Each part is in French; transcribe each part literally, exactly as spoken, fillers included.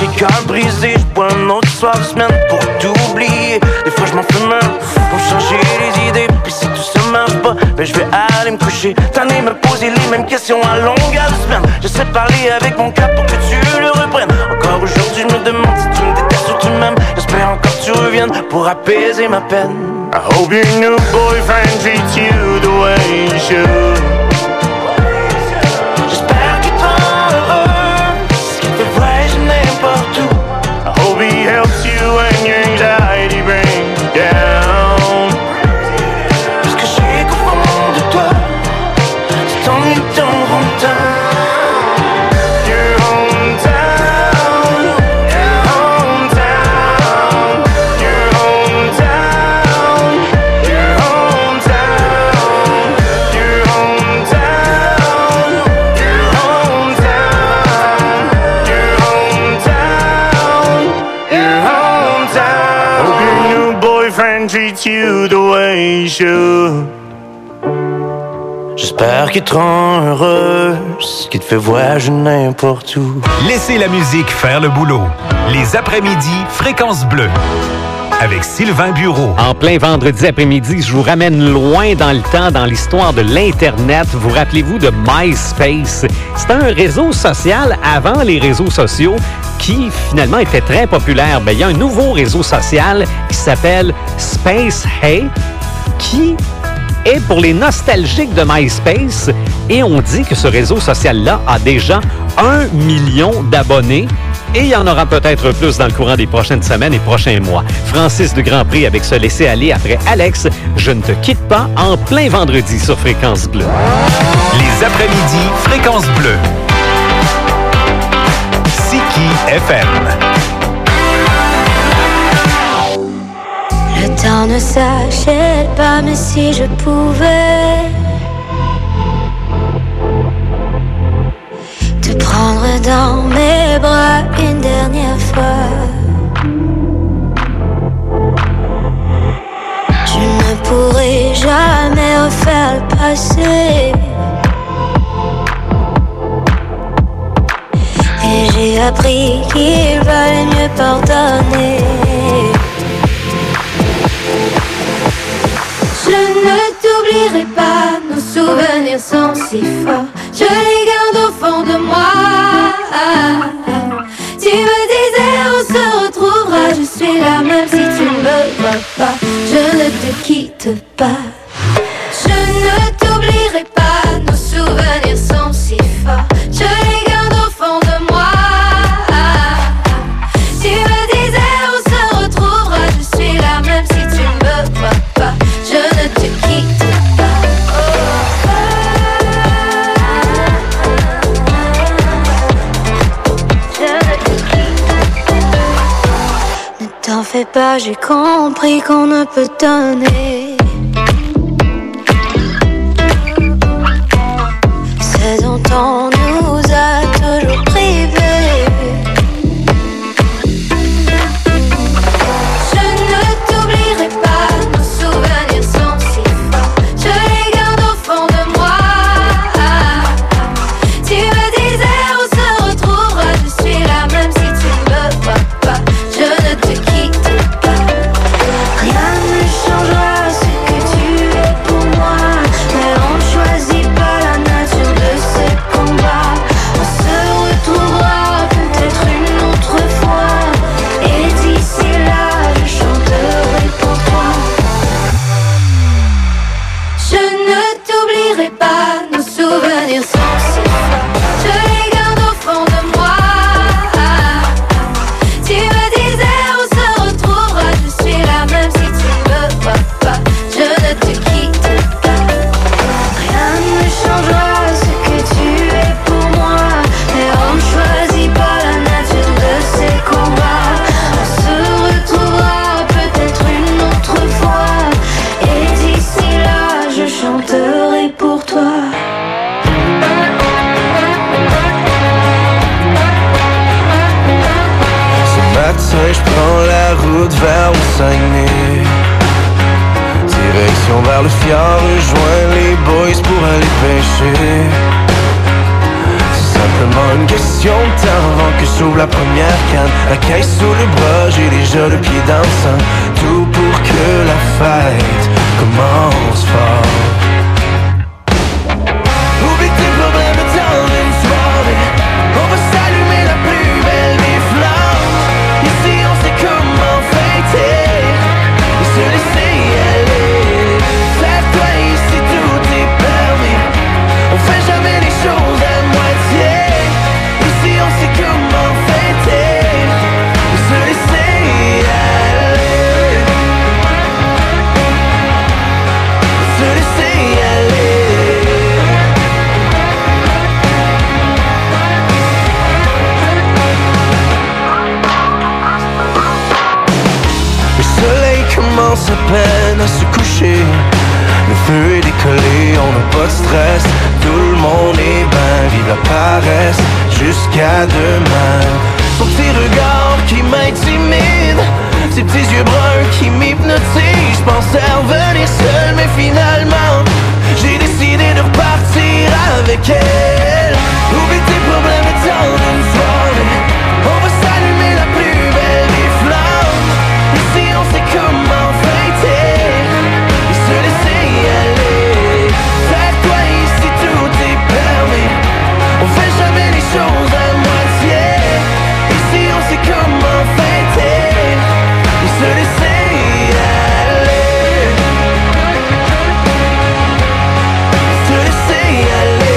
moitié cœur brisé. J'bois un autre soir de semaine pour t'oublier. Des fois j'm'en fais même pour changer les idées. Puis si tout ça marche pas, ben j'vais aller me coucher. T'en es me poser les mêmes questions à longueur de semaine. J'essaie de parler avec mon cœur pour que tu le reprennes. Encore aujourd'hui je me demande si tu me détestes ou tu m'aimes. J'espère encore que tu reviennes pour apaiser ma peine. I hope your new boyfriend treats you the way you should. J'espère qu'il te rend heureux, ce qui te voyage n'importe où. I hope he helps you when your anxiety brings you down. Parce que j'ai qu'au fond de toi, c'est ton île, ton hometown. Treat you the way you should. J'espère qu'il te rend heureuse, qu'il te fait voyager n'importe où. Laissez la musique faire le boulot. Les après-midi, Fréquence Bleue. Avec Sylvain Bureau. En plein vendredi après-midi, je vous ramène loin dans le temps, dans l'histoire de l'Internet. Vous rappelez-vous de MySpace? C'était un réseau social avant les réseaux sociaux qui, finalement, était très populaire. Bien, il y a un nouveau réseau social qui s'appelle Space Hey, qui est pour les nostalgiques de MySpace. Et on dit que ce réseau social-là a déjà un million d'abonnés. Et il y en aura peut-être plus dans le courant des prochaines semaines et prochains mois. Francis de Grandpré avec ce laisser-aller après Alex. Je ne te quitte pas en plein vendredi sur Fréquence Bleue. Les après-midi, Fréquence Bleue. Siki F M. Le temps ne s'achète pas, mais si je pouvais te prendre dans mes bras une dernière fois, je ne pourrai jamais refaire le passé. Et j'ai appris qu'il valait mieux pardonner. Je ne t'oublierai pas, nos souvenirs sont si forts. Je les garde au fond de moi. Tu me disais on se retrouvera, je suis là même si tu ne me vois pas. Je ne te quitte pas. Je ne t'oublierai pas, nos souvenirs sont si forts. Je les garde au fond de moi. Tu me disais on se retrouvera, je suis là même si tu ne me vois pas. Je ne te quitte pas. T'en fais pas, j'ai compris qu'on ne peut donner ce dont on nous a toujours privés. Je ne t'oublierai pas, nos souvenirs sont si forts. Je les garde au fond de moi. Tu me disais on se retrouvera, je suis là même si tu ne me vois pas. Je ne te quitte pas. Rien ne changera ce que tu es pour moi. Mais on ne choisit pas la nature de ces combats. On se retrouvera peut-être une autre fois. Et d'ici là, je chanterai pour toi. Je ne t'oublierai pas, nos souvenirs sont si forts. Je les garde au fond de moi. Tu me disais on se retrouvera, je suis là même si tu ne me vois pas. Je ne te quitte pas. Rien ne changera ce que tu es pour moi. Mais on ne choisit pas la nature de ces combats. On se retrouvera peut-être une autre fois. Et d'ici là, je chanterai pour toi. Matin, je prends la route vers le Saguenay. Direction vers le fjord, rejoins les boys pour aller pêcher. C'est simplement une question de temps avant que s'ouvre la première canne. La caisse sous le bras, j'ai déjà le pied dans le sang. Tout pour que la fête commence fort. Oublie tes problèmes le temps d'une soirée. On va s'allumer la plus belle des flammes. Ici on sait comment fêter et se laisser aller. Serre-toi ici, tout est permis. On fait jamais les choses à moitié. Ici on sait comment fêter et se laisser aller. Se laisser aller. Le soleil commence à peine à se coucher. Le feu est décollé, on n'a pas de stress. Tout le monde est ben, vive la paresse. Jusqu'à demain. Son petit regard qui m'intimide, ses petits yeux bruns qui m'hypnotisent. Je pensais revenir seul, mais finalement j'ai décidé de repartir avec elle. Oublie tes problèmes et temps d'une soirée. On va s'allumer la plus belle des flammes. Ici on sait comment fêter et se laisser aller. Serre-toi ici, tout est permis. On fait jamais les choses à moitié. Ici on sait comment fêter et se laisser aller. Se laisser aller.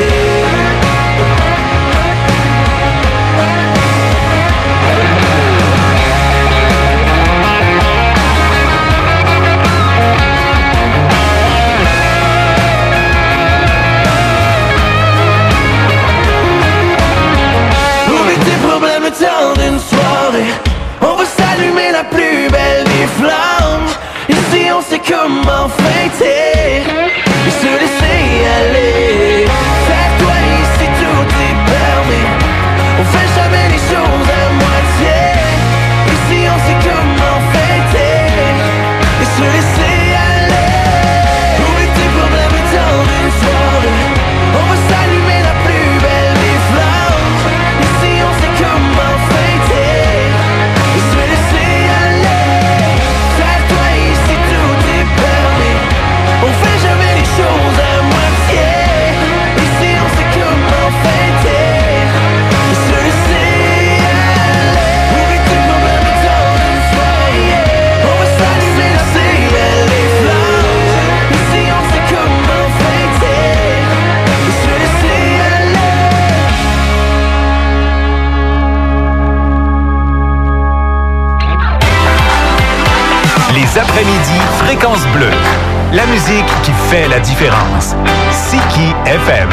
Oublie tes problèmes le temps d'une soirée. On va s'allumer la plus belle des flammes. Ici on sait comment fêter et se laisser aller. Serre-toi ici, tout est permis. On fait jamais les choses à moitié. Ici on sait comment fêter et se laisser aller. Oublie tes problèmes le temps d'une soirée. On va s'allumer la plus belle des flammes. Ici on sait comment fêter et se laisser aller. Serre-toi ici, tout est permis. On fait jamais les choses à moitié. Ici on sait comment fêter et se laisser aller. Oublie tes problèmes le temps d'une soirée. On va s'allumer la plus belle des flammes. Ici on sait comment fêter et se laisser aller. Les après-midi Fréquence Bleue. La musique qui fait la différence. Siki F M.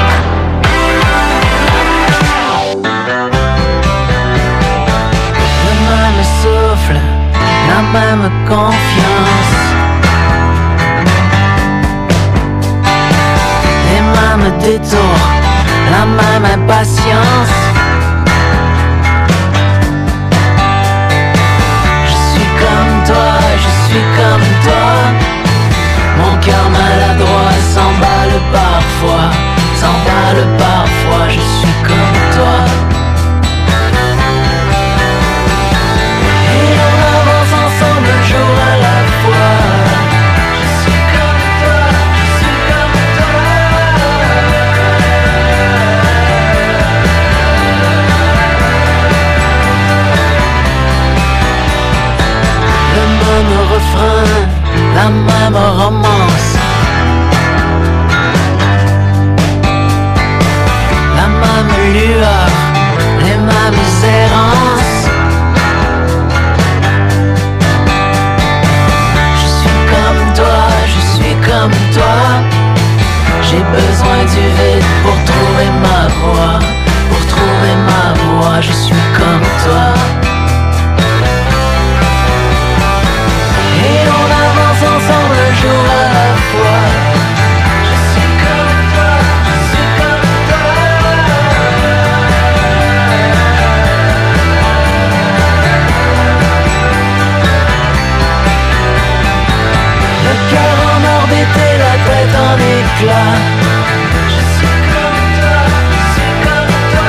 Le même souffle, la même confiance, les mêmes détours, la même impatience. Je suis comme toi, je suis comme toi. Mon cœur maladroit s'emballe parfois, s'emballe parfois. Je suis comme toi. Et on avance ensemble un jour à la fois. Je suis comme toi, je suis comme toi. Le même refrain, la même romance, la même lueur, les mêmes errances. Je suis comme toi, je suis comme toi. J'ai besoin du vide pour trouver ma voie, pour trouver ma voie. Je suis comme toi. Et on avance ensemble un jour à la fois. Je suis comme toi, je suis comme toi. Le cœur en or d'été, la tête en éclat. Je suis comme toi, je suis comme toi.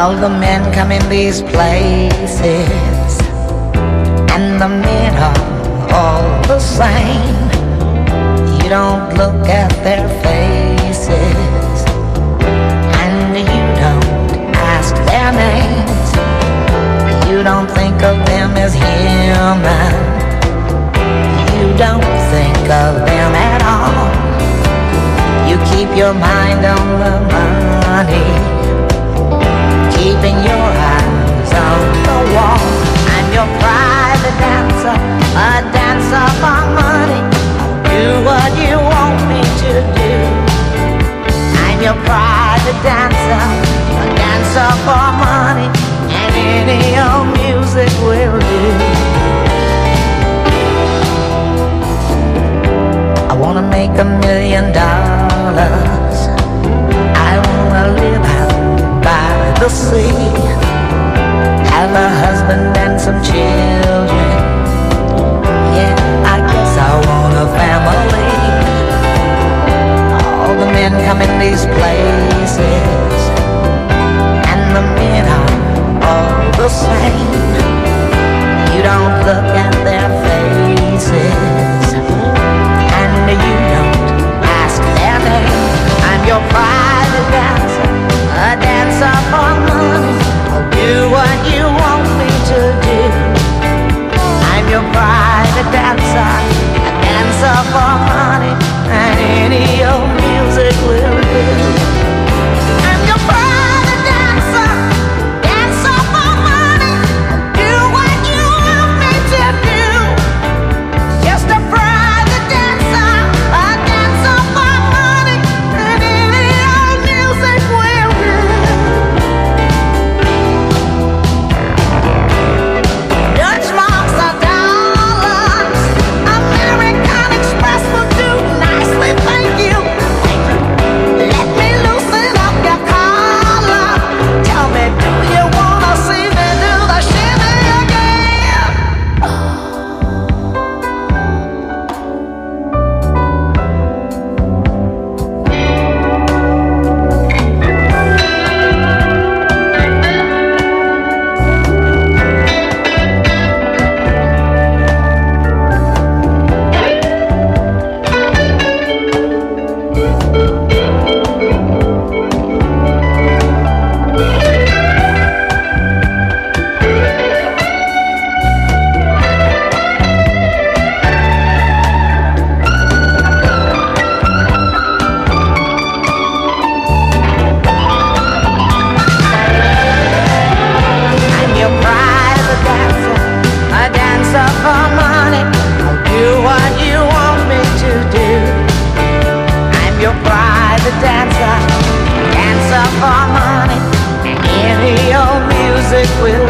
All the men come in these places, and the men are all the same. You don't look at their faces, and you don't ask their names. You don't think of them as human. You don't think of them at all. You keep your mind on the money, keeping your eyes on the wall. I'm your private dancer, a dancer for money. Do what you want me to do. I'm your private dancer, a dancer for money, and any old music will do. I wanna make a million dollars. I wanna live out by the sea, have a husband and some children. Yeah, I guess I want a family. All the men come in these places, and the men are all the same. You don't look at their faces, and you don't ask their name. I'm your private dancer, a dancer for money. I'll do what you want me to do. I'm your private dancer, a dancer for money, and any old music will do. I'm your private dancer, dancer for money. I'll do what you want me to do. Just a private dancer, a dancer for money, and any old music will do. Dutch marks are dollars, American Express will do nicely, thank you. Let me loosen up your collar. Tell me, do you wanna see me do the shimmy again? I'm your private dancer, a dancer for money. I'll do what you want me to do. I'm your private dancer, dancer for money, and any old music will